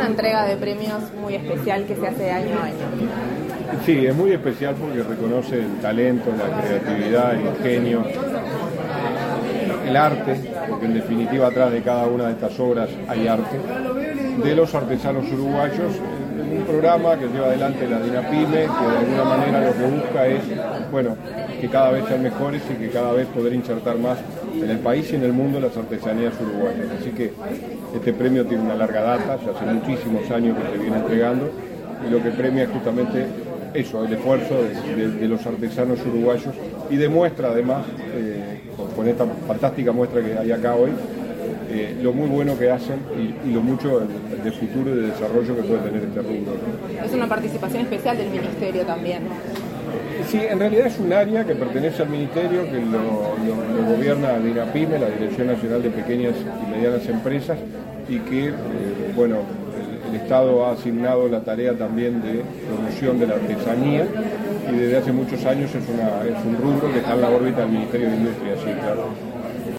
entrega de premios muy especial que se hace de año a año. Sí, es muy especial porque reconoce el talento, la creatividad, el ingenio, el arte, porque en definitiva atrás de cada una de estas obras hay arte, de los artesanos uruguayos. Un programa que lleva adelante la DINAPYME, que de alguna manera lo que busca es, bueno, que cada vez sean mejores y que cada vez poder insertar más en el país y en el mundo las artesanías uruguayas. Así que este premio tiene una larga data, ya hace muchísimos años que se viene entregando, y lo que premia es justamente eso, el esfuerzo de los artesanos uruguayos, y demuestra además, con esta fantástica muestra que hay acá hoy, lo muy bueno que hacen y lo mucho de futuro y de desarrollo que puede tener este rubro, ¿no? Es una participación especial del Ministerio también. Sí, en realidad es un área que pertenece al Ministerio, que lo gobierna la DINAPYME, la Dirección Nacional de Pequeñas y Medianas Empresas, y que, bueno, el Estado ha asignado la tarea también de promoción de la artesanía, y desde hace muchos años es un rubro que está en la órbita del Ministerio de Industria, sí, claro.